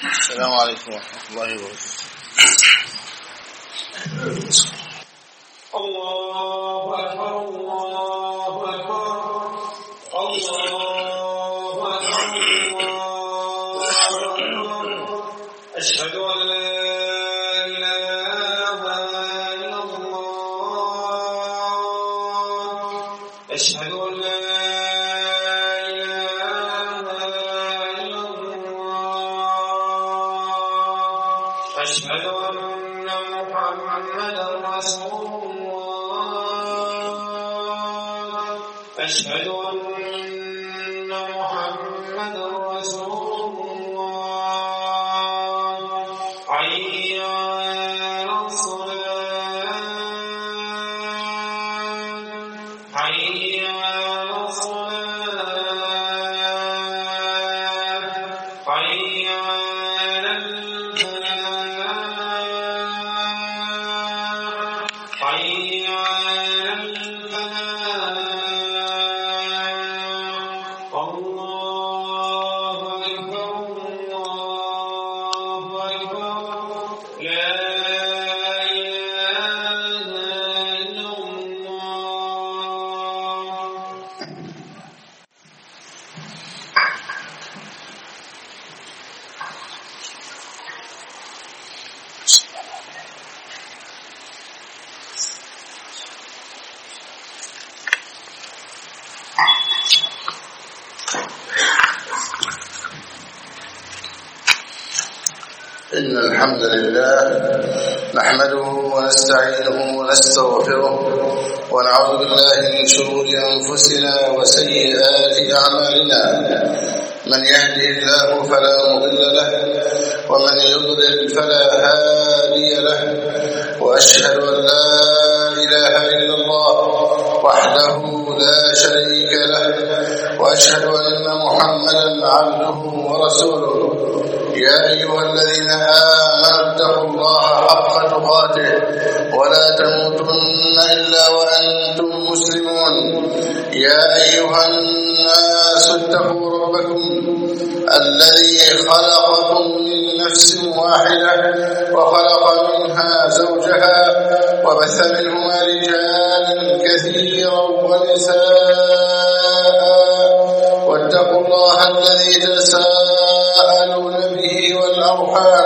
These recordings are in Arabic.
السلام عليكم ورحمة الله وبركاته. الله أكبر الله أكبر الله أكبر الله أشهد أن لا إله إلا الله أشهد أن لا إله إلا الله أشهد أن محمدا رسول الله أشهد أن محمدا رسول الله حي على الصلاة حي على الصلاة حي على الفلاح حي على الفلاح الله أكبر الله أكبر لا إله إلا الله. إن الحمد لله نحمده ونستعينه ونستغفره ونعوذ بالله من شرور أنفسنا وسيئات أعمالنا. من يهده الله فلا مضل له ومن يضلل فلا هادي له، وأشهد أن لا إله إلا الله وحده لا شريك له، وأشهد أن محمدا عبده ورسوله. يا أيها الذين آمنوا اتقوا الله حق تقاته ولا تموتن إلا وأنتم مسلمون. يا أيها الناس اتقوا ربكم الذي خلقكم من نفس واحدة وخلق منها زوجها وبث منهما رجالا كثيرا ونساء، واتقوا الله الذي تساءلون به والأرحام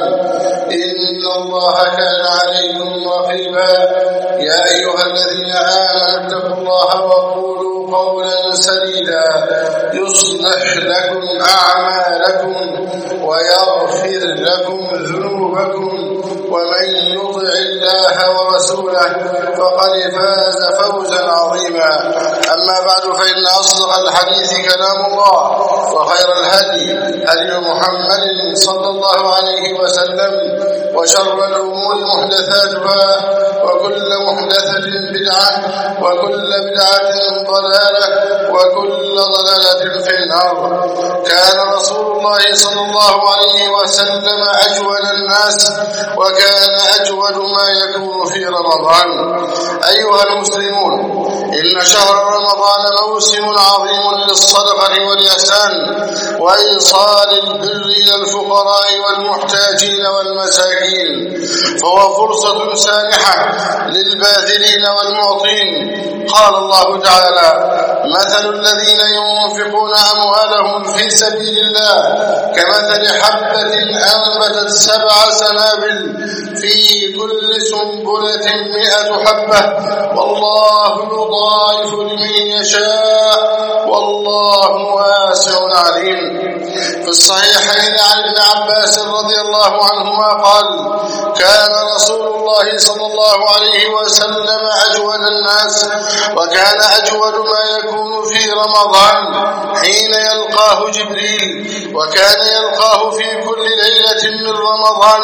إن الله كان عليكم رقيبا. يا أيها الذين آمنوا اتقوا الله وقولوا قولا سديدا يصلح لكم أعمالكم ويغفر لكم ذنوبكم، ومن يطع الله ورسوله فقد فاز فوزا عظيما. أما بعد، فإن أصدق الحديث كلام الله، وخير الهدي هدي محمد صلى الله عليه وسلم، وشر الأمور محدثاتها، وكل محدثة بدعة، وكل بدعة ضلالة، وكل ضلالة في النار. كان رسول الله صلى الله عليه وسلم أجود الناس، وكان أجود ما يكون في رمضان. أيها المسلمون، إن شهر رمضان موسم عظيم للصدقة والإحسان وإيصال البر إلى الفقراء والمحتاجين والمساكين، فهو فرصة سانحة للباذلين والمعطين. قال الله تعالى: مثل الذين ينفقون أموالهم في سبيل الله كمثل حبة أنبتت 7 سنابل في كل سنبلة 100 حبة، والله يضاعف لمن يشاء والله واسع عليم. في الصحيحين عن ابن عباس رضي الله عنهما قال: كان رسول الله صلى الله عليه وسلم أجود الناس، وكان أجود ما يكون في رمضان حين يلقاه جبريل، وكان يلقاه في كل ليلة من رمضان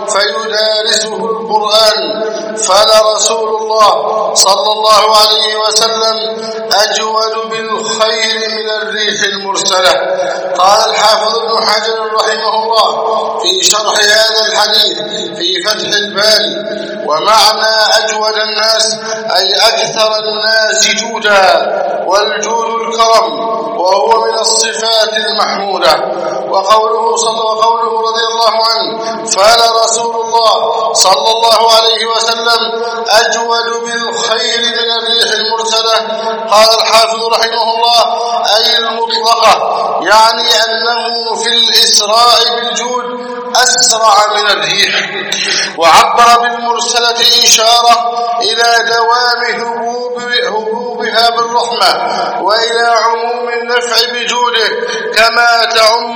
فيدارسه القرآن. فلرسول الله صلى الله عليه وسلم أجود بالخير من الريح المرسلة. قال الحافظ ابن حجر رحمه الله في شرح هذا الحديث في فتح الباري: ومعنى أجود الناس أي أكثر الناس جودا، والجود الكرم، وهو من الصفات المحمودة. وقوله رضي الله عنه: فلرسول الله صلى الله عليه وسلم أجود بالخير من الريح المرسلة. قال الحافظ رحمه الله: أي المطلقة، يعني أنه في الإسراء بالجود أسرع من الريح. وعبر بالمرسلة إشارة إلى دوام هبوبها بالرحمة وإلى عموم النفع بجوده، كما تعم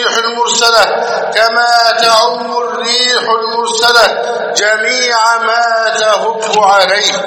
الريح المرسلة جميع ما تهب عليه.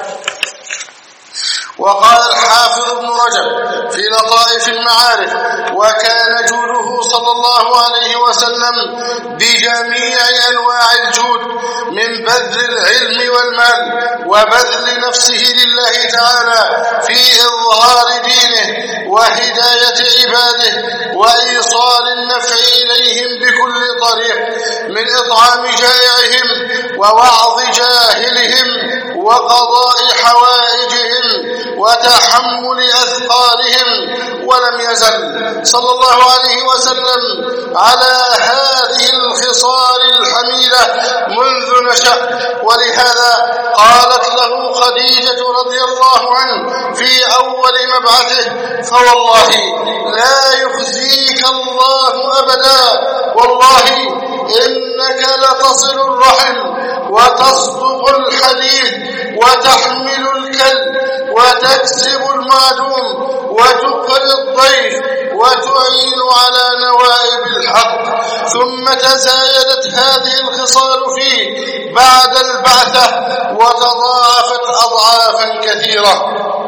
وقال الحافظ ابن رجب في لطائف المعارف: وكان جوده صلى الله عليه وسلم بجميع أنواع الجود، من بذل العلم والمال وبذل نفسه لله تعالى في إظهار دينه وهداية عباده وإيصال النفع إليهم بكل طريق، من إطعام جائعهم ووعظ جاهلهم وقضاء حوائجهم وتحمل أثقالهم. ولم يزل صلى الله عليه وسلم على هذه الخصال الحميدة منذ نشأ. ولهذا قالت له خديجة رضي الله عنه في أول مبعثه: فوالله لا يخزيك الله أبدا، والله إنك لتصل الرحم وتصدق الحديث وتحمل الكلب وتكسب المعدوم وتقري الضيف وتعين على نوائب الحق. ثم تزايدت هذه الخصال فيه بعد البعثة وتضاعفت أضعافا كثيرة.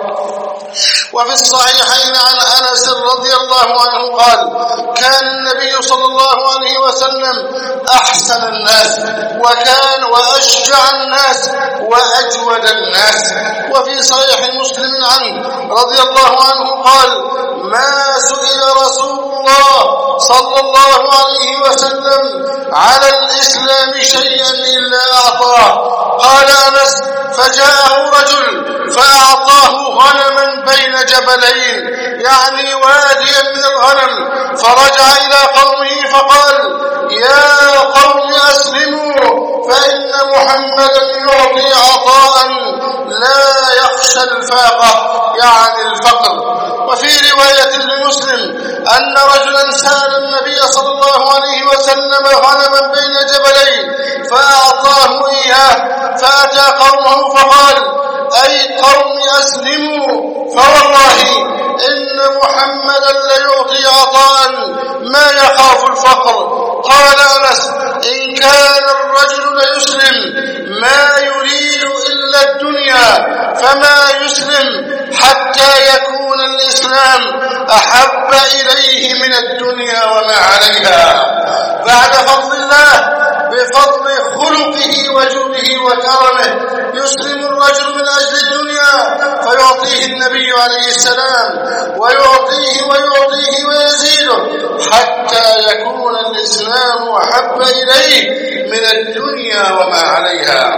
وفي الصحيحين عن أنس رضي الله عنه قال: كان النبي صلى الله عليه وسلم أحسن الناس، وكان وأشجع الناس وأجود الناس. وفي صحيح مسلم عنه رضي الله عنه قال: ما سئل رسول الله صلى الله عليه وسلم على الإسلام شيئا إلا أعطاه. قال أنس: فجاءه رجل فأعطاه غنما بين جبلين، يعني واديا من الغنم، فرجع إلى قومه فقال: يا قوم أسلموا، فإن محمدا يعطي عطاء لا يخشى الفاقة، يعني الفقر. وفي رواية لمسلم أن رجلا سأل النبي صلى الله عليه وسلم غنما بين جبلين فأعطاه إياه، فأتى قومه فقال: أي قوم أسلموا، فوالله إن محمدا ليعطي عطاء ما يخاف الفقر. قال أنس: إن كان الرجل ليسلم ما يريد إلا الدنيا فما يسلم حتى يكون الإسلام أحب إليه من الدنيا وما عليها. بعد فضل الله بفضل خلقه وجوده وكرمه يسلم الرجل من أجل الدنيا فيعطيه النبي عليه السلام ويعطيه ويزيده حتى يكون الإسلام أحب إليه من الدنيا وما عليها.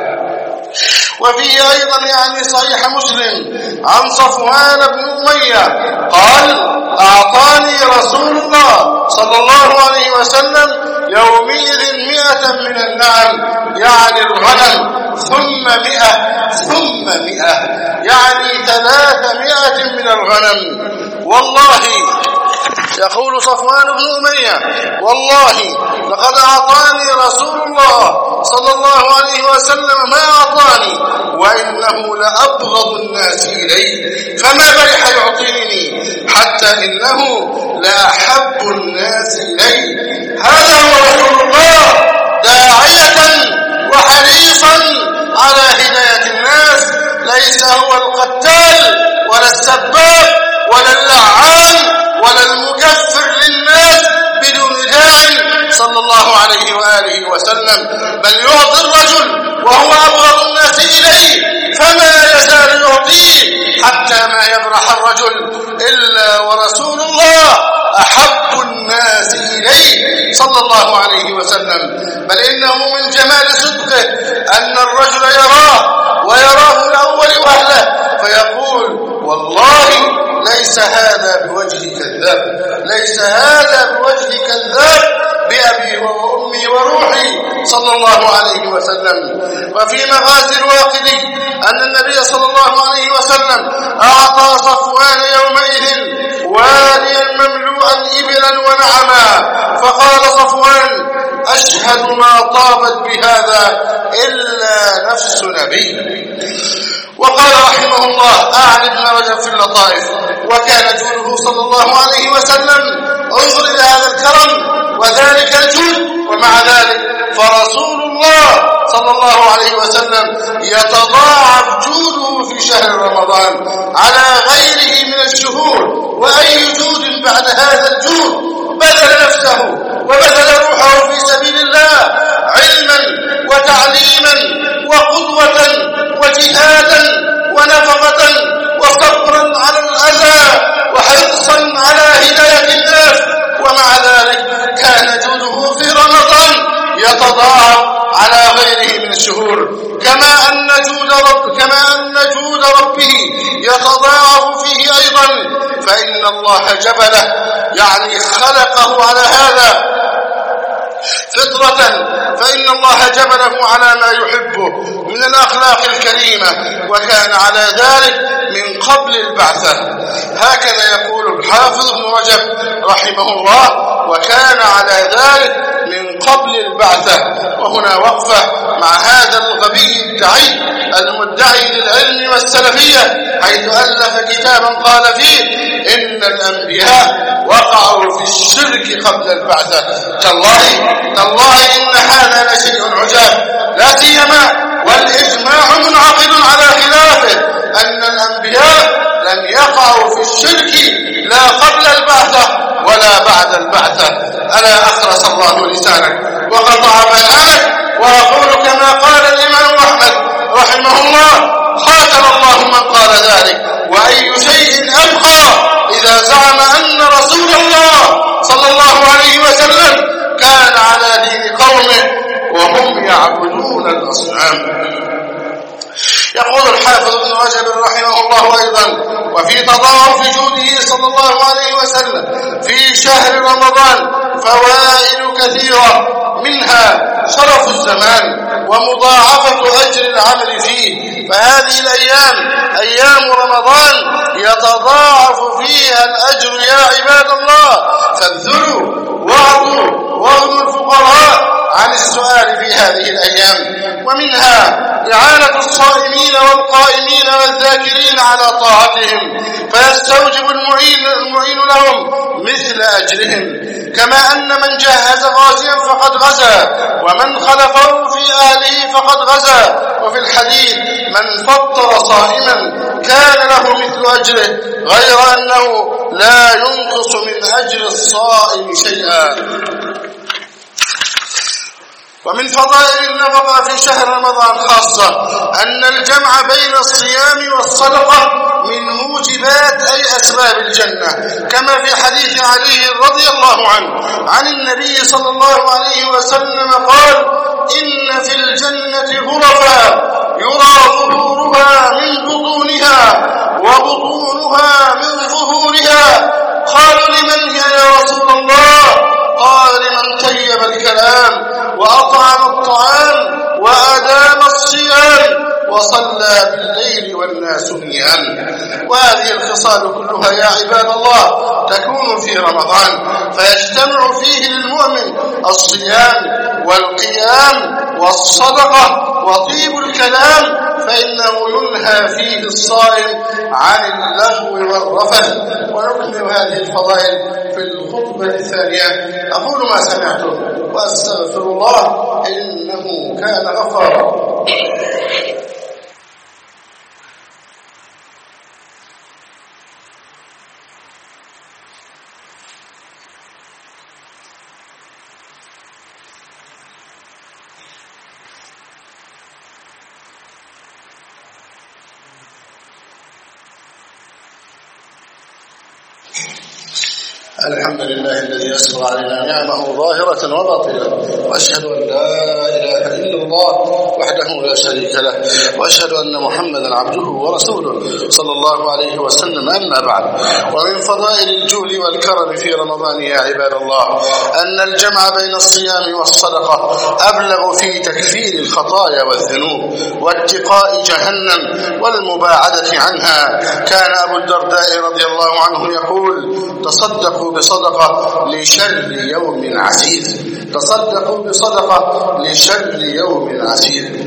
وفيه أيضا يعني صحيح مسلم عن صفوان بن أمية قال: أعطاني رسول الله صلى الله عليه وسلم يومئذ 100 من النعم، يعني الغنم، ثم 100 يعني 300 من الغنم. والله يقول صفوان بن أمية: والله لقد أعطاني رسول الله صلى الله عليه وسلم ما أعطاني، وإنه لأبغض الناس إلي، فما برح يعطيني حتى إنه لأحب الناس إلي. هذا هو رسول الله داعية وحريصا على هداية الناس، ليس هو القتال ولا السباب ولا اللعان ولا المكفر للناس بدون داع صلى الله عليه وآله وسلم، بل يعطي الرجل وهو أبغض الناس إليه فما يزال يعطيه حتى ما يبرح الرجل إلا ورسول الله أحب الناس إليه صلى الله عليه وسلم. بل إنه من جمال صدقه أن الرجل يراه ويراه الأول وأهله فيقول: والله ليس هذا بوجه كذاب، ليس هذا بوجه كذاب بأبي وأمي وروحي صلى الله عليه وسلم. وفي مغازي الواقدي أن النبي صلى الله عليه وسلم أعطى صفوان يومئذ واليا مملوءا إبلا ونعما، فقال صفوان: أشهد ما طابت بهذا إلا نفس نبي. وقال رحمه الله أعلى ابن رجب في اللطائف: وكان جوده صلى الله عليه وسلم، انظر إلى هذا الكرم وذلك الجود، ومع ذلك فرسول الله صلى الله عليه وسلم يتضاعف جوده في شهر رمضان على غيره من الشهور. وأي جود بعد هذا الجود؟ بذل نفسه وبذل روحه في سبيل الله علما وتعليما وقدوة وجهادا ونفقة وصبرا على الأذى وحرصا على هداية الناس، ومع ذلك كان جوده في رمضان يتضاعف على غيره من الشهور، كما أن جود ربه يتضاعف فيه أيضا، فإن الله جبله، يعني خلقه على هذا فطرة، فإن الله جبله على ما يحبه من الأخلاق الكريمة، وكان على ذلك من قبل البعثة. هكذا يقول الحافظ ابن رجب رحمه الله: وكان على ذلك من قبل البعثة. وهنا وقفة مع هذا الغبي الدعي المدعي للعلم والسلفية، حيث ألف كتابا قال فيه: إن الأنبياء وقعوا في الشرك قبل البعثة. تالله إن هذا لشيء عجاب، لا سيما والإجماع منعقد على خلافه، أن الأنبياء لم يقعوا في الشرك لا قبل البعثة ولا بعد البعثة. ألا أخرس الله لسانك وقطع بيانك، وأقول كما قال الإمام أحمد رحمه الله: قاتل الله من قال ذلك. وأي شيء أبقى إذا زعم أن رسول الله صلى الله عليه وسلم كان على دين قومه وهم يعبدون الأصنام. يقول الحافظ ابن رجب رحمه الله أيضا: وفي تضاعف جوده صلى الله عليه وسلم في شهر رمضان فوائد كثيرة، منها شرف الزمان ومضاعفة أجر العمل فيه. فهذه الأيام أيام رمضان يتضاعف فيها الأجر يا عباد الله، فابذلوا واعطوا واغنوا الفقراء عن السؤال في هذه الأيام. ومنها إعانة الصائمين والقائمين والذاكرين على طاعتهم، فيستوجب المعين لهم مثل أجرهم، كما أن من جهز غازيا فقد غزا، ومن خلفه في أهله فقد غزا. وفي الحديث: من فطر صائما كان له مثل أجره، غير أنه لا ينقص من أجر الصائم شيئا. ومن فضائل النفقة في شهر رمضان خاصة أن الجمع بين الصيام والصدقة من موجبات أي أسباب الجنة، كما في حديث علي رضي الله عنه عن النبي صلى الله عليه وسلم قال: إن في الجنة غرفا يرى ظهورها من بطونها وبطونها من ظهورها. قالوا: لمن هي يا رسول الله؟ قال: لمن طيب الكلام وأطعم الطعام وأدام الصيام وصلى بالليل والناس نيام. وهذه الخصال كلها يا عباد الله تكون في رمضان، فيجتمع فيه للمؤمن الصيام والقيام والصدقة وطيب الكلام، فإنه ينهى فيه الصائم عن اللغو والرفث. ونكمل هذه الفضائل في الخطبة الثانية. أقول ما سمعتم وأستغفر الله إنه كان غفارا. الحمد لله الذي أسرى علينا نعمه ظاهرة وباطنة، وأشهد أن لا إله إلا الله وحده لا شريك له، وأشهد أن محمدا عبده ورسوله صلى الله عليه وسلم. أما بعد، ومن فضائل الجود والكرم في رمضان يا عباد الله أن الجمع بين الصيام والصدقة أبلغ في تكفير الخطايا والذنوب واتقاء جهنم والمباعدة عنها. كان أبو الدرداء رضي الله عنه يقول: تصدقوا بصدقة لشر يوم عسير. تصدقوا بصدقة لشر يوم عسير.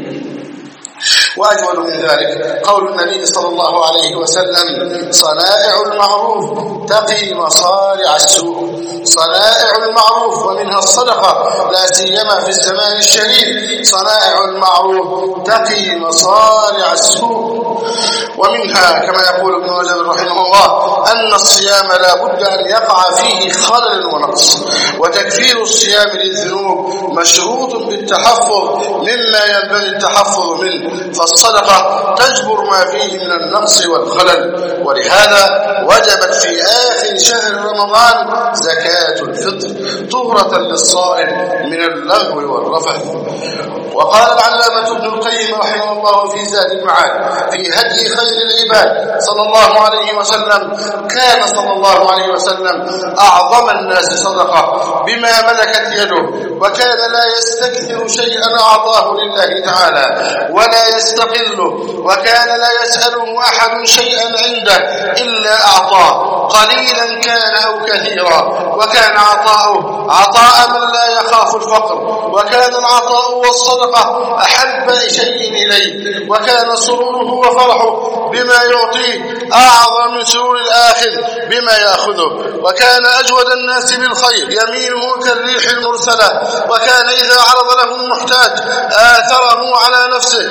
وأجمل من ذلك قول النبي صلى الله عليه وسلم: صنائع المعروف تقي مصارع السوء. صنائع المعروف ومنها الصدقة، لا سيما في الزمان الشريف. صنائع المعروف تقي مصارع السوء. ومنها كما يقول ابن رجب رحمه الله أن الصيام لا بد أن يقع فيه خلل ونقص، وتكفير الصيام للذنوب مشروط بالتحفظ مما ينبغي التحفظ منه، فالصدقة تجبر ما فيه من النقص والخلل. ولهذا وجبت في آخر شهر رمضان زكاة الفطر طهرة للصائم من اللغو والرفث. وقال العلامة ابن القيم رحمه الله في زاد المعاد في هدي خير العباد صلى الله عليه وسلم: كان صلى الله عليه وسلم أعظم الناس صدقة بما ملكت يده، وكان لا يستكثر شيئا أعطاه لله تعالى ولا يستقله، وكان لا يسأله أحد شيئا عنده إلا أعطاه، قليلا كان أو كثيرا، وكان عطاؤه عطاء من لا يخاف الفقر، وكان العطاء والصدقة أحب شيء إليه، وكان سروره وفرحه بما يعطيه أعظم من سرور الآخذ بما يأخذه، وكان أجود الناس بالخير، يمينه كالريح المرسلة، وكان إذا عرض له المحتاج آثره على نفسه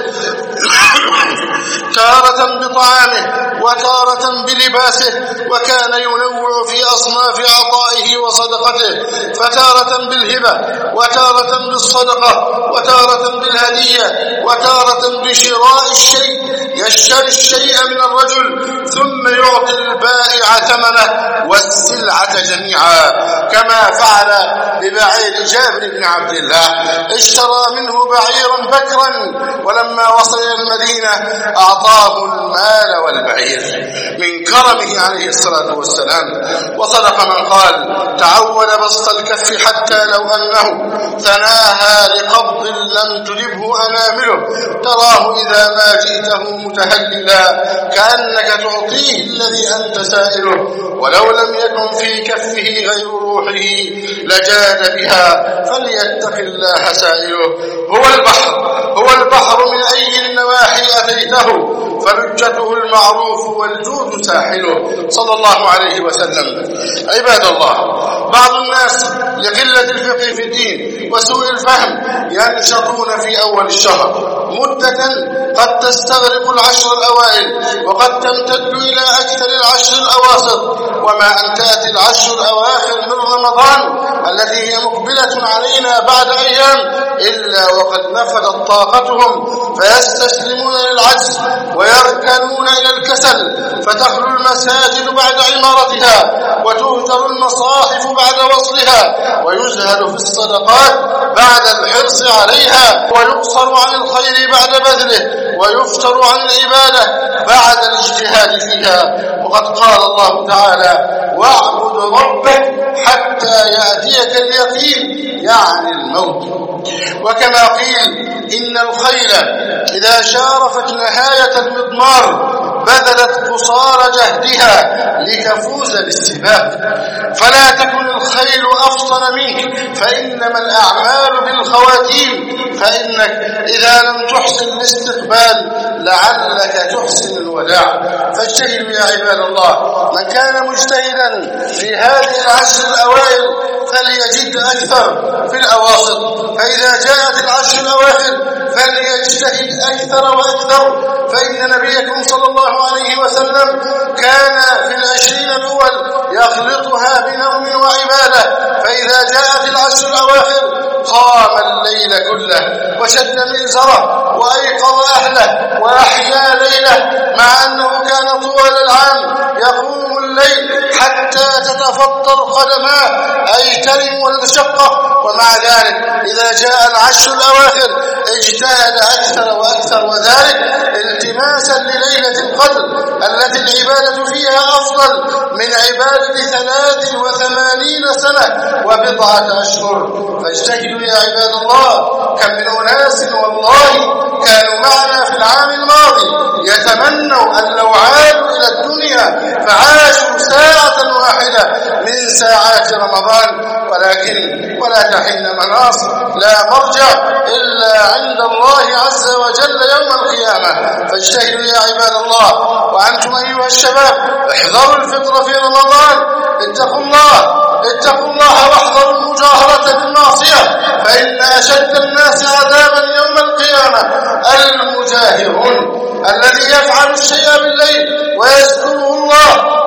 تارة بطعامه وتارة بلباسه، وكان ينوع في أصناف عطائه وصدقته، فتارة بالهبة، وتارة بالصدقة، وتارة بالهدية، وتارة بشراء الشيء. يشتري الشيء من الرجل ثم يعطي البائع ثمنه والسلعة جميعا، كما فعل ببعير جابر بن عبد الله. اشترى منه بعيرا بكرا، ولما وصل إلى المدينة أعطاه المال والبعير من كرمه عليه الصلاة والسلام. وصدق من قال: تعود بسط الكف حتى لو أنه ثناها لقبض لم تجبه أنامله، تراه إذا ما جئته متهللا كأنك تعطيه الذي أنت سائله، ولو لم يكن في كفه غير روحه لجاد بها، فليتق الله سائله. هو البحر من أي النواحي أتيته، فلجته المعروف والجود ساحله، صلى الله عليه وسلم. عباد الله، بعض الناس لقلة الفقه في الدين وسوء الفهم ينشطون في أول الشهر مدة قد تستغرق العشر الأوائل، وقد تمتد إلى أكثر العشر الأواسط، وما أن تأتي العشر الأواخر من رمضان التي هي مقبلة علينا بعد أيام إلا وقد نفدت طاقتهم، فيستسلمون للعجز ويركنون إلى الكسل، فتخلو المساجد بعد عمارتها، وتهجر المصاحف بعد وصلها، ويزهد في الصدقات بعد الحرص عليها، ويقصر عن الخير بعد بذله، ويفتر عن العبادة بعد الاجتهاد فيها. وقد قال الله تعالى: واعبد ربك حتى يأتيك اليقين، يعني الموت. وكما قيل: إن الخيل إذا شارفت نهاية المضمار بذلت قصار جهدها لتفوز بالسباق، فلا تكن الخيل أفطن منك، فإنما الأعمال بالخواتيم، فإنك إذا لم تحسن الاستقبال لعلك تحسن الوداع. فاجتهدوا يا عباد الله، من كان مجتهدا في هذه العشر الأوائل فليجد أكثر في الأواسط، فإذا جاءت العشر الأواخر فليجتهد أكثر وأكثر، فإن نبيكم صلى الله عليه وسلم كان في العشرين الأول يخلطها بنوم وعبادة، فإذا جاءت العشر الأواخر قام الليل كله وشد مئزره وأيقظ أهله وأحيا ليله، مع أنه كان طوال العام يقوم الليل حتى تتفطر قدماه أي ترم المشقة، ومع ذلك إذا جاء العشر الأواخر اجتهد أكثر وأكثر، وذلك التماسا لليلة القدر التي العبادة فيها أفضل من عبادة 83 سنة وبضعة أشهر. فاجتهدوا يا عباد الله. كم من أناس والله كانوا معنا في العام الماضي يتمنوا أن لو عادوا إلى الدنيا فعاشوا ساعة واحدة من ساعات رمضان، ولكن ولا تحين مناص، لا مرجع إلا عند الله عز وجل يوم القيامة. فاجتهدوا يا عباد الله. وأنتم أيها الشباب احذروا الفطر في رمضان، اتقوا الله واحذروا المجاهرة بالمعصية، فإن أشد الناس عذابا يوم القيامة المجاهرون، الذي يفعل الشيء بالليل ويذكره الله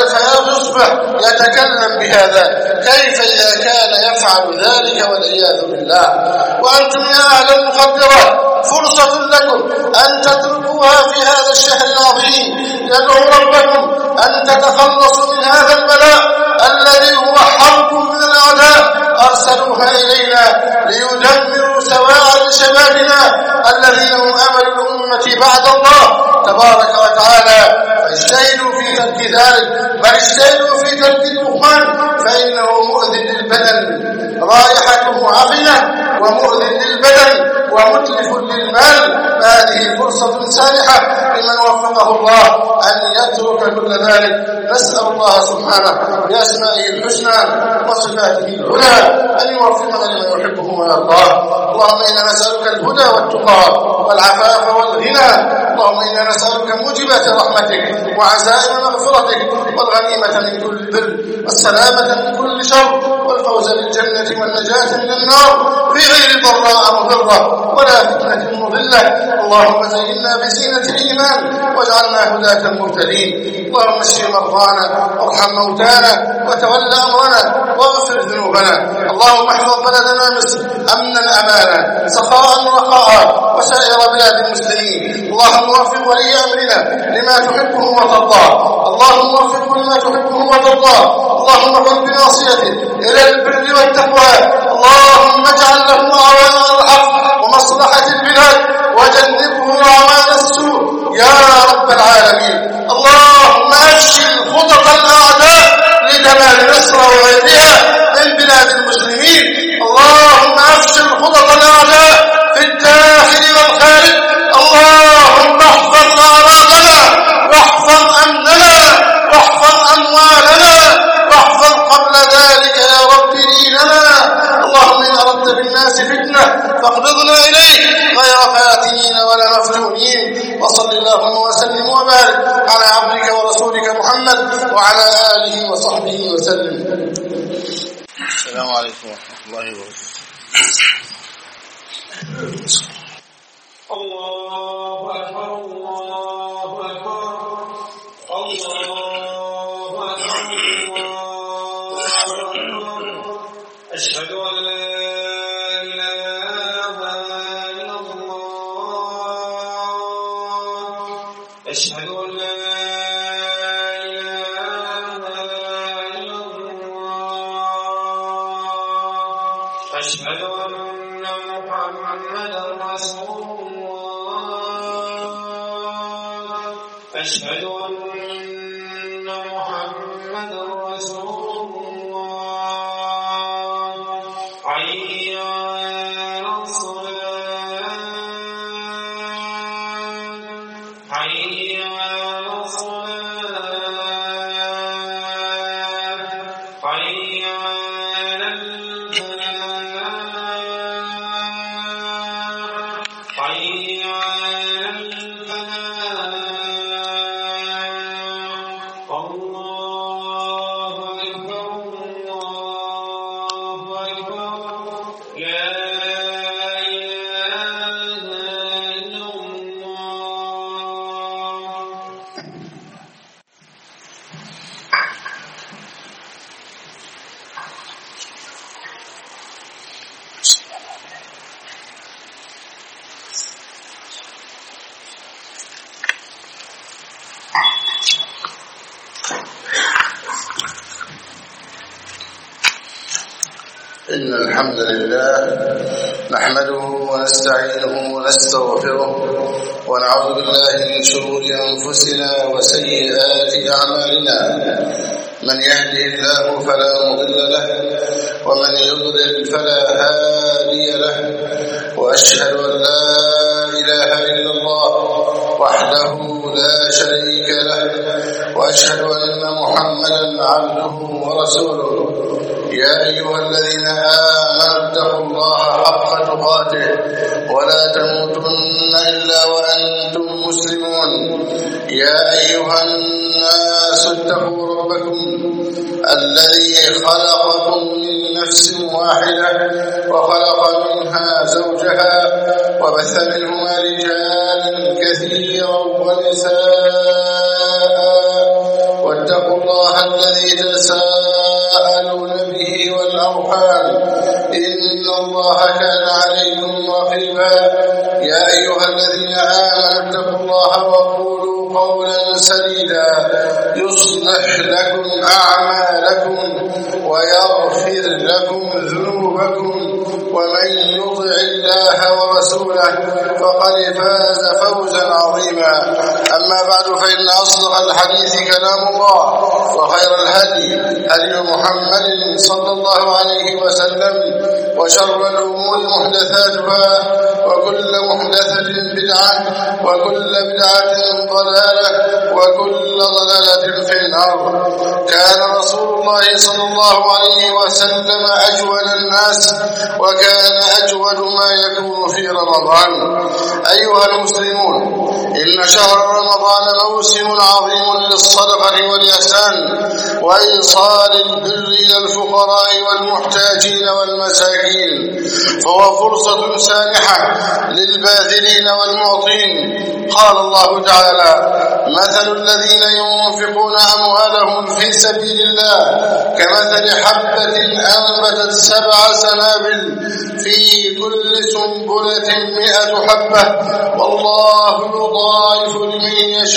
فيصبح يتكلم بهذا، كيف إذا كان يفعل ذلك والعياذ بالله. وأنتم يا أهل المخدرات فرصة لكم أن تتركوها في هذا الشهر العظيم. يدعو ربكم أن تتخلصوا من هذا البلاء الذي هو حرب من الأعداء أرسلوها إلينا ليدمروا سواعد شبابنا الذين هم أمل الأمة بعد الله تبارك وتعالى. فاجتهدوا في ترك ذلك، بل اجتهدوا في ترك الدخان، فإنه مؤذن للبدن، رائحته عفنة ومؤذن للبدن ومتلف للمال. هذه فرصة سانحة لمن وفقه الله أن يترك كل ذلك. نسأل الله سبحانه بأسمائه الحسنى وصفاته العلى أن يوفقنا لما يحبه ويرضاه. اللهم إنا نسألك الهدى والتقى والعفاف والغنى. اللهم إنا نسألك موجبات رحمتك وعزائم مغفرتك والغنيمة من كل بر والسلامة من كل شر والفوز بالجنة والنجاة من النار في غير ضراء مضرة ولا فتنة مضلة. اللهم زينا بزينة الإيمان واجعلنا هداة مهتدين. اللهم اشف مرضانا وارحم موتانا وتول أمرنا واغفر ذنوبنا. اللهم احفظ بلدنا مصر أمنا أمانا سخاء رخاء وسائر بلاد المسلمين. اللهم وفق ولي أمرنا لما تحبه وترضاه. اللهم وفقه لما تحبه وترضاه. اللهم خذ بناصيته إلى البر والتقوى. اللهم اجعل له أعوان الحق ومصلحة البلاد وجنبه أعوان السوء يا رب العالمين. اللهم أفشل خطط الأعداء لدمار مصر وغيرها من بلاد المسلمين. اللهم أفشل خطط الأعداء في الداخل والخارج. اللهم احفظ أعراضنا واحفظ أمننا واحفظ أموالنا واحفظ قبل ذلك يا رب ديننا. اللهم إن أردت بالناس فتنة فاقبضنا إليك غير فاتنين ولا مفتونين. وصل اللهم وسلم وبارك على عبدك ورسولك محمد وعلى آله وصحبه وسلم. السلام عليكم ورحمة الله وبركاته. الله أكبر الله أكبر الله أكبر الله أكبر. أشهد أن لا إله إلا الله. أشهد أن لا إله إلا الله. أشهد أن محمدا رسول الله. أشهد أن محمدا رسول الله. حي على الصلاة حي على الصلاة حي على الفلاح حي على الفلاح. الله أكبر الله أكبر. لا إله إلا الله. إن الحمد لله نحمده ونستعينه ونستغفره ونعوذ بالله من شرور أنفسنا وسيئات أعمالنا. من يهده الله فلا مضل له ومن يضلل فلا هادي له، وأشهد أن لا إله إلا الله وحده لا شريك له، وأشهد أن محمدا عبده ورسوله. يا أيها الذين آمنوا اتقوا الله حق تقاته ولا تموتن إلا وأنتم مسلمون. يا أيها الناس اتقوا ربكم الذي خلقكم من نفس واحدة وخلق منها زوجها وبث منهما رجالا كثيرا ونساء، واتقوا الله الذي تساءلون به والأرحام إن الله كان عليكم رقيبا. يا أيها الذين آمنوا اتقوا الله وقولوا قولا سديدا يصلح لكم أعمالكم ويغفر لكم ذنوبكم، ومن يطع الله ورسوله فقد فاز فوزا عظيما. أما بعد، فإن أصدق الحديث كلام الله، وخير الهدي هدي محمد صلى الله عليه وسلم، وشر الأمور محدثاتها، وكل محدثة بدعة، وكل بدعة ضلالة، وكل ضلالة في النار. كان رسول الله صلى الله عليه وسلم أجود الناس، وكان أجود ما يكون في رمضان. أيها المسلمون، إن شهر رمضان موسم عظيم للصدقة والإحسان وإيصال البر إلى الفقراء والمحتاجين والمساكين، فهو فرصة سانحة للباذلين والمعطين. قال الله تعالى: مثل الذين ينفقون أموالهم في سبيل الله كمثل حبة أنبتت 7 سنابل في كل سنبلة 100 حبة، والله يضاعف لمن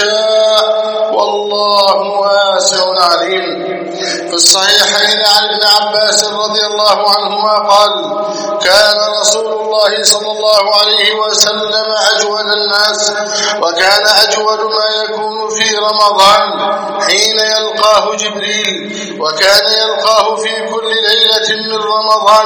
يشاء، والله واسع عليم. في الصحيحين عن ابن عباس رضي الله عنهما قال: كان رسول الله صلى الله عليه وسلم أجود الناس، وكان أجود ما يكون في رمضان حين يلقاه جبريل، وكان يلقاه في كل ليلة من رمضان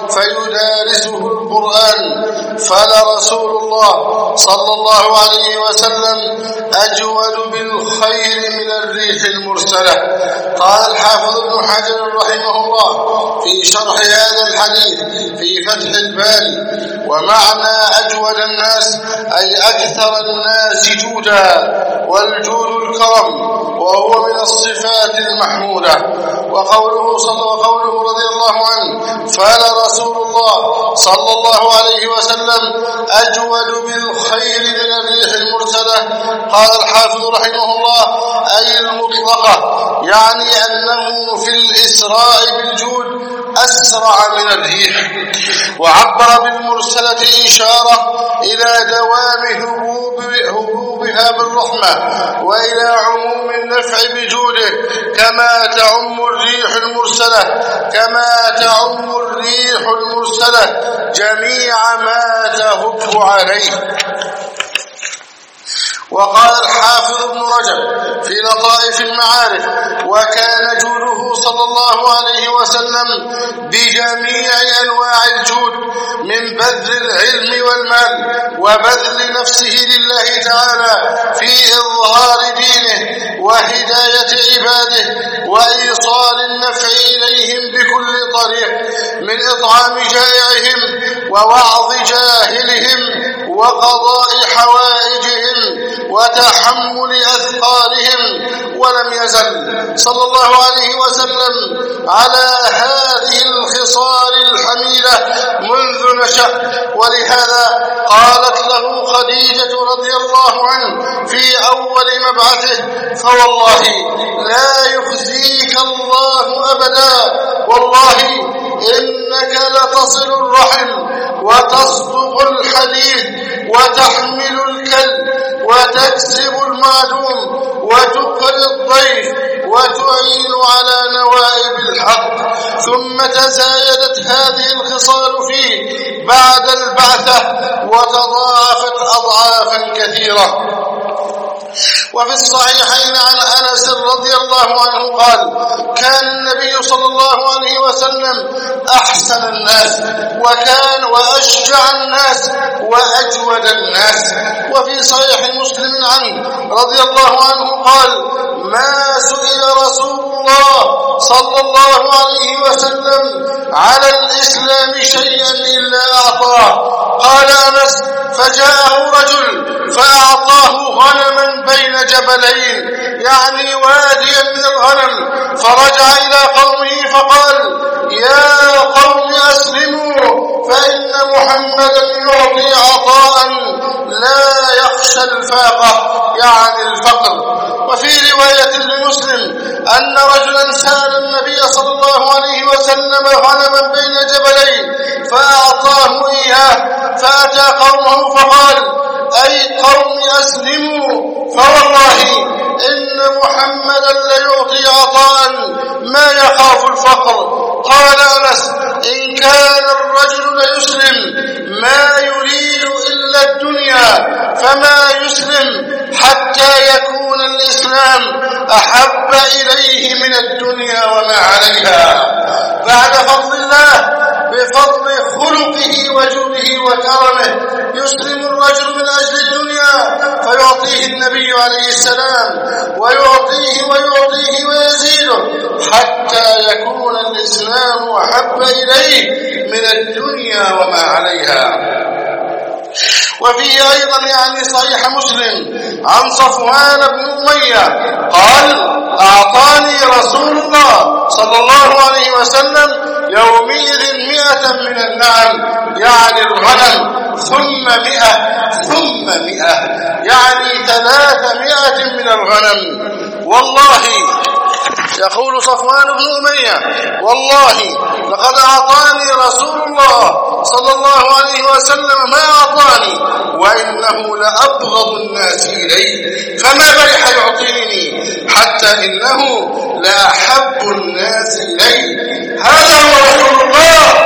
فيدارسه القرآن. فلرسول الله صلى الله عليه وسلم أجود بالخير من الريح المرسلة. قال الحافظ ابن حجر رحمه الله في شرح هذا الحديث في فتح الباري: ومعنى أجود الناس أي أكثر الناس جودا، والجود الكرم، وهو من الصفات المحمودة. وقوله رضي الله عنه: فلرسول الله صلى الله عليه وسلم أجود بالخير من الريح المرسلة. قال الحافظ رحمه الله: أي المطلقة، يعني أنه في الإسراء بالجود أسرع من الريح. وعبر بالمرسلة إشارة إلى دوام هبوبها بالرحمة، وإلى عموم النفع بجوده، كما تعم الريح المرسلة جميع ما تهب عليه. وقال الحافظ ابن رجب في لطائف المعارف: وكان جوده صلى الله عليه وسلم بجميع أنواع الجود، من بذل العلم والمال وبذل نفسه لله تعالى في إظهار دينه وهداية عباده وإيصال النفع إليهم بكل طريق، من إطعام جائعهم ووعظ جاهلهم وقضاء حوائجهم وتحمل أثقالهم. ولم يزل صلى الله عليه وسلم على هذه الخصال الحميدة منذ نشأ. ولهذا قالت له خديجة رضي الله عنه في أول مبعثه: فوالله لا يخزيك الله أبدا، والله إنك لتصل الرحم وتصدق الحديث وتحمل الكلب وتكسب المعدوم وتقري الضيف وتعين على نوائب الحق. ثم تزايدت هذه الخصال فيه بعد البعثة وتضاعفت أضعافا كثيرة. وفي الصحيحين عن أنس رضي الله عنه قال: كان النبي صلى الله عليه وسلم أحسن الناس وكان وأشجع الناس وأجود الناس. وفي صحيح مسلم عنه رضي الله عنه قال: ما سئل رسول الله صلى الله عليه وسلم على الإسلام شيئا إلا أعطاه. قال أنس: فجاءه رجل فأعطاه غنما بين جبلين، يعني واديا من الغنم، فرجع إلى قومه فقال: يا قوم أسلموا فإن محمدا يعطي عطاء لا يخشى الفاقة، يعني الفقر. وفي رواية لمسلم أن رجلا سأل النبي صلى الله عليه وسلم غنما بين جبلين فأعطاه إياه، فأتى قومه فقال: أي قوم أسلموا فوالله إن محمدا ليعطي عطاء ما يخاف الفقر. قال أنس: إن كان الرجل ليسلم ما يريد إلا الدنيا فما يسلم حتى يكون الإسلام أحب إليه من الدنيا وما عليها. بعد فضل الله بفضل خلقه وجوده وكرمه يسلم الرجل من أجل الدنيا فيعطيه النبي عليه السلام ويعطيه ويعطيه ويزيده حتى يكون الإسلام أحب إليه من الدنيا وما عليها. وفيه أيضا يعني صحيح مسلم عن صفوان بن أمية قال: أعطاني رسول الله صلى الله عليه وسلم يومئذ 100 من النعم، يعني الغنم، ثم 100 يعني 300 من الغنم. والله يقول صفوان بن أمية: والله لقد أعطاني رسول الله صلى الله عليه وسلم ما أعطاني وإنه لأبغض الناس إلي، فما برح يعطيني حتى إنه لأحب الناس إلي. هذا هو رسول الله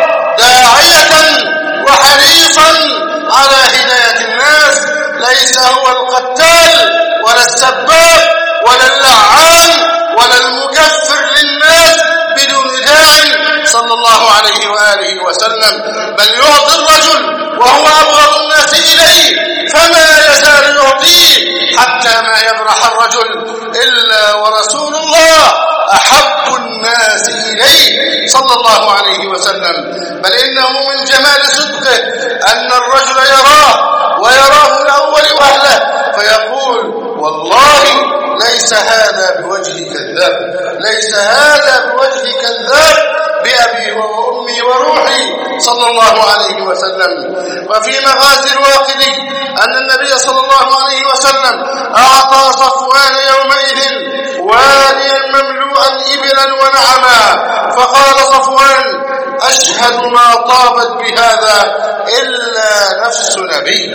داعية وحريصا على هداية الناس، ليس هو القتال ولا السباب ولا اللعان ولا المكفر للناس بدون داع صلى الله عليه وآله وسلم، بل يعطي الرجل وهو أبغض الناس إليه فما يزال يعطيه حتى ما يبرح الرجل إلا ورسول الله أحب الناس إليه صلى الله عليه وسلم. بل إنه من جمال صدقه أن الرجل يراه ويراه الأول وأهله فيقول: والله ليس هذا بوجه كذاب، ليس هذا بوجه كذاب بأبي وأمي وروحي صلى الله عليه وسلم. وفي مغازي الواقدي أن النبي صلى الله عليه وسلم أعطى صفوان يومئذ واديا مملوءا إبلا ونعما، فقال صفوان: أشهد ما طابت بهذا إلا نفس نبي.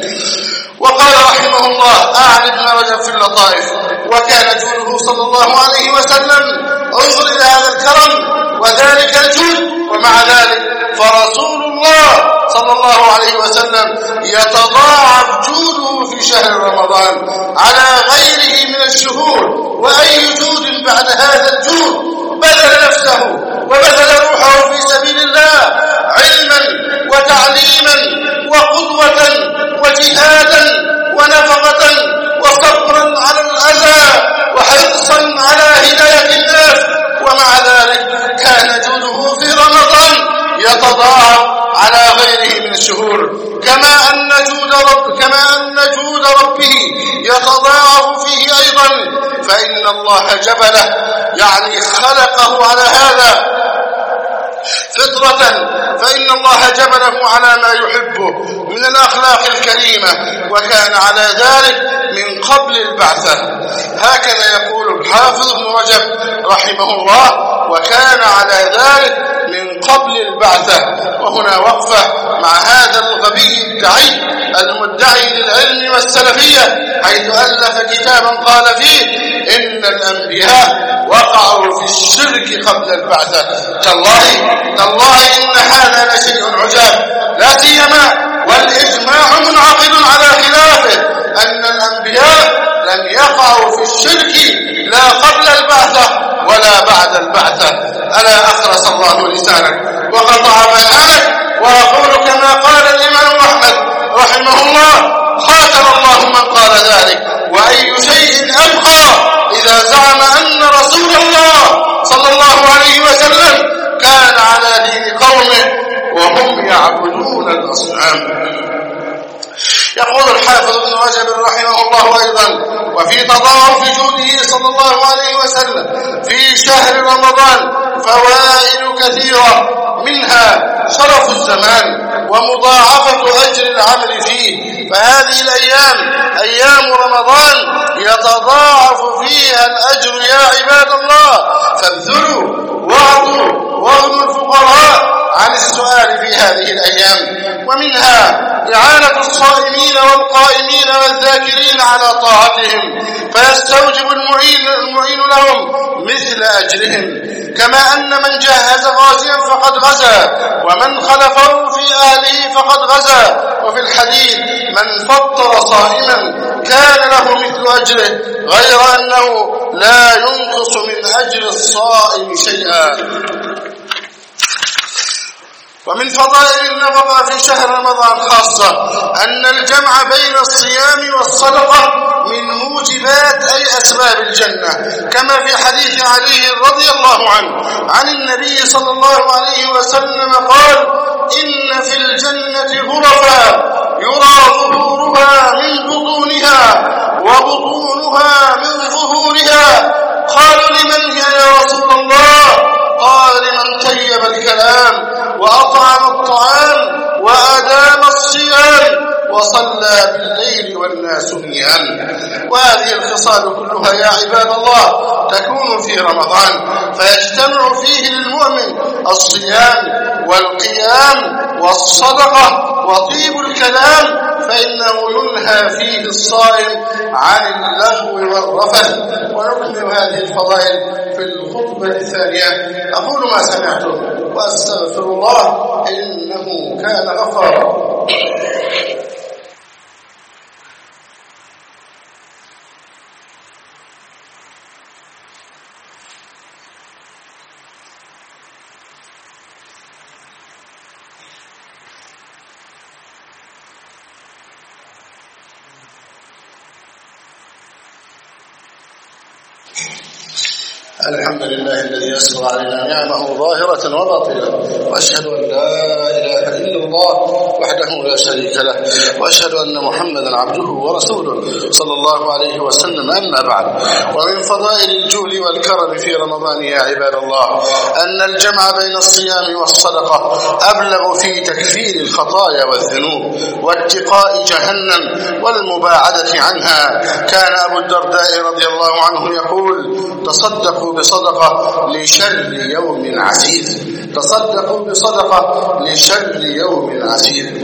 وقال رحمه الله أعلى بن رجب في اللطائف: وكان جوده صلى الله عليه وسلم، انظر إلى هذا الكرم وذلك الجود، ومع ذلك فرسول الله صلى الله عليه وسلم يتضاعف جوده في شهر رمضان على غيره من الشهور. وأي جود بعد هذا الجود؟ بذل نفسه وبذل روحه في سبيل الله علما وتعليما وقدوة وجهادا ونفقة وصبرا على الأذى وحرصا على هداية الناس، ومع ذلك كان جوده في رمضان يتضاعف على غيره من الشهور، كما أن جود ربه يتضاعف فيه أيضا، فإن الله جبله يعني خلقه على هذا فطرة، فإن الله جبله على ما يحبه من الأخلاق الكريمة، وكان على ذلك من قبل البعثة. هكذا يقول الحافظ ابن رجب رحمه الله: وكان على ذلك من قبل البعثة. وهنا وقفة مع هذا الغبي الدعي المدعي للعلم والسلفية، حيث ألف كتابا قال فيه إن الأنبياء وقعوا في الشرك قبل البعثة. تالله إن هذا لشيء عجاب، لا سيما والإجماع منعقد على خلافه أن الأنبياء لم يقعوا في الشرك لا قبل البعثة ولا بعد البعثة. ألا أخرس الله لسانك وقطع بيانك. وأقول كما قال الإمام أحمد رحمه الله: خاتم الله من قال ذلك. وأي شيء أبقى إذا زعم أن رسول الله صلى الله عليه وسلم كان على دين قومه وهم يعبدون الأصنام. يقول الحافظ ابن رجب رحمه الله أيضا: وفي تضاعف جوده صلى الله عليه وسلم في شهر رمضان فوائد كثيرة، منها شرف الزمان ومضاعفة أجر العمل فيه. فهذه الأيام أيام رمضان يتضاعف فيها الأجر يا عباد الله، فابذلوا واعطوا واغنوا الفقراء عن السؤال في هذه الأيام. ومنها إعانة الصائمين والقائمين والذاكرين على طاعتهم، فيستوجب المعين لهم مثل أجرهم. كما أن من جهز غازيا فقد غزا، ومن خلفه في أهله فقد غزا. وفي الحديث: من فطر صائما كان له مثل أجره، غير أنه لا ينقص من أجر الصائم شيئا. ومن فضائل النفقة في شهر رمضان خاصة أن الجمع بين الصيام والصدقة من موجبات أي أسباب الجنة، كما في حديث علي رضي الله عنه عن النبي صلى الله عليه وسلم قال: إن في الجنة غرفا يرى ظهورها من بطونها وبطونها من ظهورها. قالوا: لمن هي يا رسول الله؟ قال: لمن طيب الكلام وأطعم الطعام وأدام الصيام وصلى بالليل والناس نيام. وهذه الخصال كلها يا عباد الله تكون في رمضان، فيجتمع فيه للمؤمن الصيام والقيام والصدقة وطيب الكلام، فإنه ينهى فيه الصائم عن اللغو والرفث. ونكمل هذه الفضائل في الخطبة الثانية. أقول ما سمعتم وأستغفر الله إنه كان غفارا. الحمد لله الذي يسر علينا نعمه ظاهرة وباطنة، وأشهد أن لا إله إلا الله وحده لا شريك له، وأشهد أن محمدا عبده ورسوله صلى الله عليه وسلم. أما بعد، ومن فضائل الجود والكرم في رمضان يا عباد الله أن الجمع بين الصيام والصدقة أبلغ في تكفير الخطايا والذنوب واتقاء جهنم والمباعدة عنها. كان أبو الدرداء رضي الله عنه يقول: تصدقوا بصدقة لشر يوم عسير. تصدقوا بصدقة لشر يوم عسير.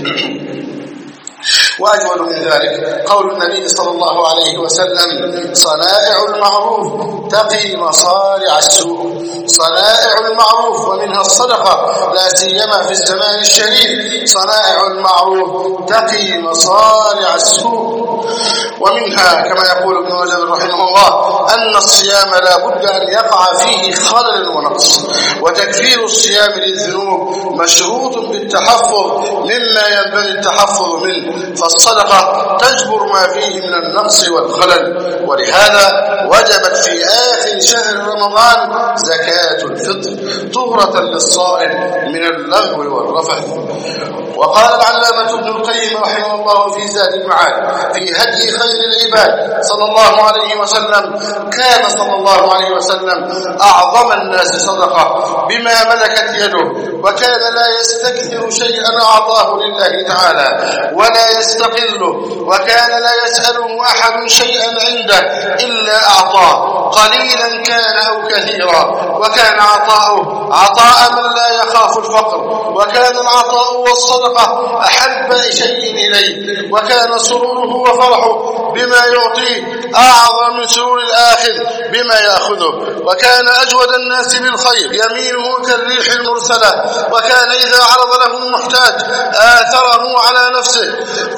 وأجمل من ذلك قول النبي صلى الله عليه وسلم: صنائع المعروف تقي مصارع السوء. صنائع المعروف ومنها الصدقة، لا سيما في الزمان الشريف. صنائع المعروف تقي مصارع السوء. ومنها كما يقول ابن رجب رحمه الله أن الصيام لا بد أن يقع فيه خلل ونقص، وتكفير الصيام للذنوب مشروط بالتحفظ مما ينبغي التحفظ منه، فالصدقة تجبر ما فيه من النقص والخلل. ولهذا وجبت في آخر شهر رمضان زكاة الفطر طهرة للصائم من اللغو والرفث. وقال العلامة ابن القيم رحمه الله في زاد المعاد في هدي خير العباد صلى الله عليه وسلم: كان صلى الله عليه وسلم أعظم الناس صدقة بما ملكت يده، وكان لا يستكثر شيئا أعطاه لله تعالى ولا يستقله، وكان لا يسأله أحد شيئا عنده إلا أعطاه، قليلا كان أو كثيرا. وكان عطاؤه عطاء من لا يخاف الفقر، وكان العطاء والصدقة أحب شيء إليه وكان سروره وفرحه بما يعطيه أعظم من سرور الآخذ بما يأخذه، وكان أجود الناس بالخير، يمينه كالريح المرسلة، وكان إذا عرض له المحتاج آثره على نفسه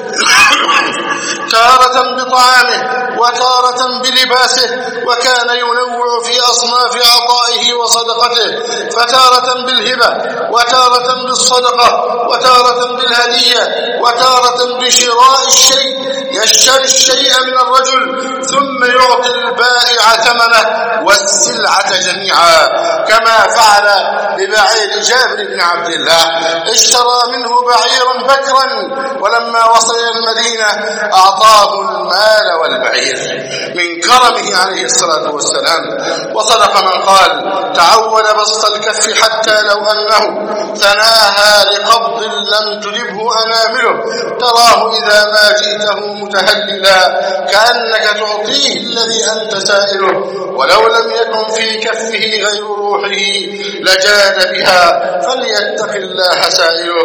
تارة بطعامه وتارة بلباسه، وكان ينوع في أصناف عطائه وصدقته، فتارة بالهبة وتارة بالصدقة وتارة بالهدية وتارة بشراء الشيء، يشتري الشيء من الرجل ثم يعطي البائع ثمنه والسلعة جميعا، كما فعل ببعير جابر بن عبد الله، اشترى منه بعيرا بكرا ولما وصل إلى المدينة أعطاه المال والبعير من كرمه عليه الصلاة والسلام. وصدق من قال تعود بسط الكف حتى لو أنه ثناها لقبض لم تجبه أنامله، تراه إذا ما جئته متهللا كأنك تعطيه الذي أنت سائله، ولو لم يكن في كفه غير روحه لجاد بها، فليتق الله سائله.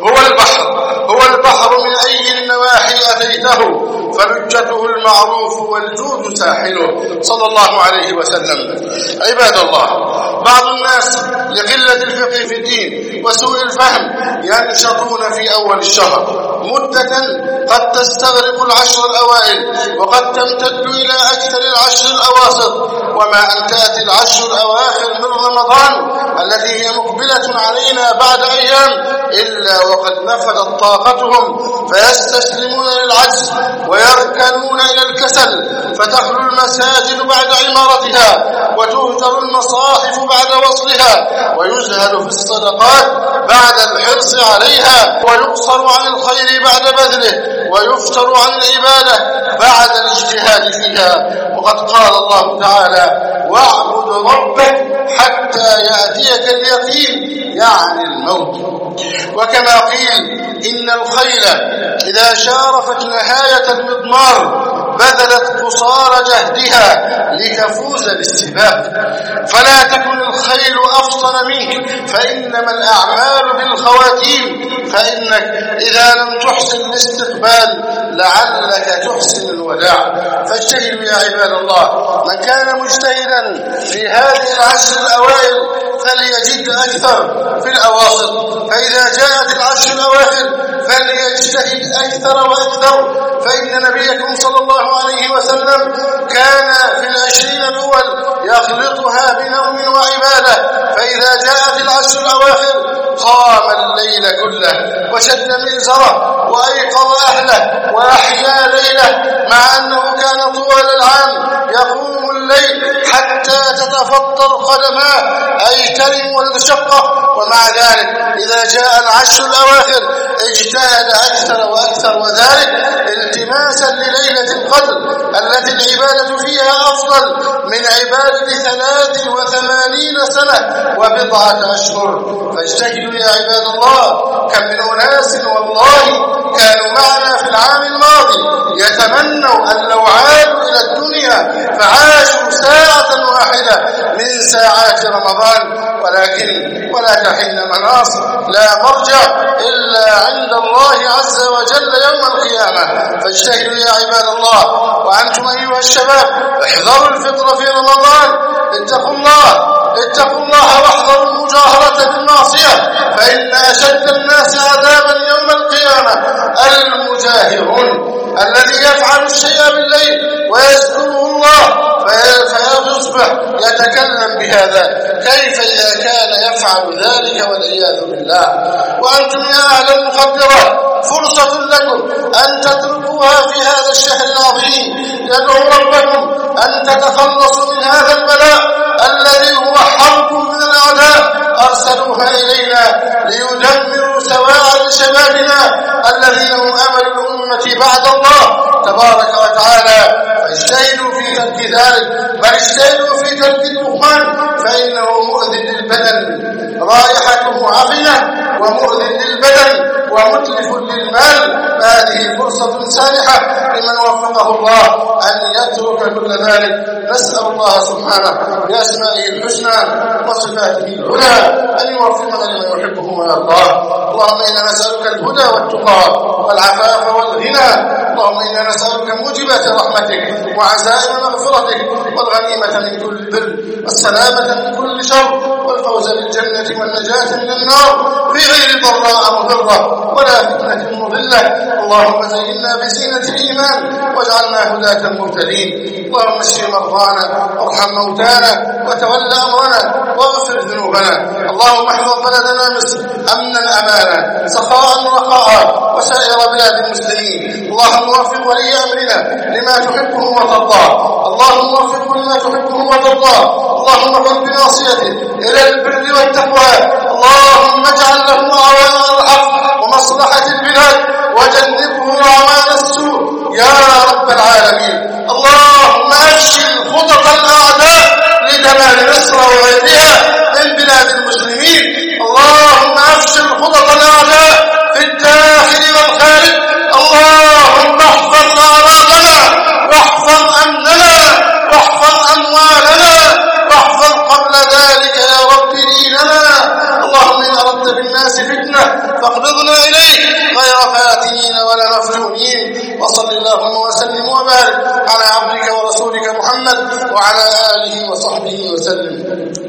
هو البحر من أي النواحي أتيته، فلجته المعروف والجود ساحله، صلى الله عليه وسلم. عباد الله، بعض الناس لقلة الفقه في الدين وسوء الفهم ينشطون في أول الشهر مدة قد تستغرق العشر الأوائل وقد تمتد إلى أكثر العشر الأواسط، وما أن تأتي العشر الأواخر من رمضان التي هي مقبلة علينا بعد أيام إلا وقد نفدت طاقتهم، فيستسلمون للعجز ويركنون إلى الكسل، فتخلو المساجد بعد عمارتها وتهجر المصاحف بعد وصلها، ويزهد في الصدقات بعد الحرص عليها، ويقصر عن الخير بعد بذله، ويفتر عن العبادة بعد الاجتهاد فيها. وقد قال الله تعالى واعبد ربك حتى يأتيك اليقين، يعني الموت. وكما قيل إن الخيل إذا شارفت نهاية المضمار بذلت قصار جهدها لتفوز بالسباق، فلا تكن الخيل أفطن منك، فإنما الأعمال بالخواتيم، فإنك إذا لم تحسن الاستقبال لعلك تحسن الوداع. فاجتهدوا يا عباد الله، من كان مجتهدا في هذه العشر الأوائل فليجد أكثر في الأواسط، فإذا جاءت العشر الأواخر فليجتهد أكثر وأكثر، فإن نبيكم صلى الله عليه وسلم كان في العشرين الأول يخلطها بنوم وعبادة، فإذا جاءت العشر الأواخر قام الليل كله وشد مئزره وأيقظ أهله وأحيا ليله، مع أنه كان طوال العام يقوم الليل حتى تتفطر قدماه أي ترم والمشقة، ومع ذلك إذا جاء العشر الأواخر اجتهد أكثر وأكثر، وذلك التماسا لليلة القدر التي العبادة فيها أفضل من عبادة 83 سنة وبضعة أشهر. فاجتهدوا يا عباد الله، كم من أناس والله كانوا معنا في العام الماضي يتمنوا أن لو عادوا إلى الدنيا فعاشوا ساعة واحدة من ساعات رمضان، ولكن ولا تحين مناص، لا مرجع إلا عند الله عز وجل يوم القيامة. فاجتهدوا يا عباد الله، وأنتم أيها الشباب احذروا الفطر في رمضان، اتقوا الله واحذروا المجاهرة بالمعصية، فإن أشد الناس عذابا يوم القيامة المجاهرون، الذي يفعل الشيء بالليل ويذكره الله فيصبح يتكلم بهذا، كيف إذا كان يفعل ذلك والعياذ بالله. وأنتم يا أهل المخدرات فرصة لكم أن تتركوها في هذا الشهر العظيم، يدعو ربكم أن تتخلصوا من هذا البلاء الذي هو حرب من الأعداء أرسلوها إلينا ليدمروا سواعد شبابنا الذين هم أمل الأمة بعد الله تبارك وتعالى. فاجتهدوا في ترك ذلك، بل اجتهدوا في ترك الدخان، فإنه مؤذن للبدن، رائحته عفنة ومؤذن للبدن ومتلف للمال. هذه فرصة سانحة لمن وفقه الله أن يترك كل ذلك. نسأل الله سبحانه بأسمائه الحسنى وصفاته العلى أن يوفقنا لما يحبه ويرضاه. اللهم إنا نسألك الهدى والتقى والعفاف والغنى. اللهم إنا نسألك موجبات رحمتك وعزائم مغفرتك والغنيمة من كل بر والسلامة من كل شر والفوز بالجنة والنجاة من النار في غير ضراء مضرة ولا فتنة مضلة. اللهم زينا بزينة الإيمان واجعلنا هداة مهتدين. اللهم اشف مرضانا وارحم موتانا وتول أمرنا واغفر ذنوبنا. اللهم احفظ بلدنا مصر أمنا أمانا سخاء رخاء وسائر بلاد المسلمين. اللهم وفق ولي أمرنا لما تحبه وترضاه. اللهم وفقه لما تحبه وترضاه. اللهم خذ بناصيته إلى البر والتقوى. اللهم اجعل له أعوان الحق ومصلحة البلاد وجنبه أعوان السوء يا رب العالمين. اللهم أفشل خطط الأعداء لدمار مصر وغيرها من بلاد المسلمين. اللهم أفشل خطط الأعداء في الداخل والخارج. اللهم احفظ أعراضنا واحفظ أمننا واحفظ أموالنا واحفظ قبل ذلك يا رب ديننا. اللهم إن أردت بالناس فتنة فاقبضنا إليك غير فاتنين ولا مفتونين. وصل اللهم وسلم وبارك على عبدك ورسولك محمد وعلى آله وصحبه وسلم.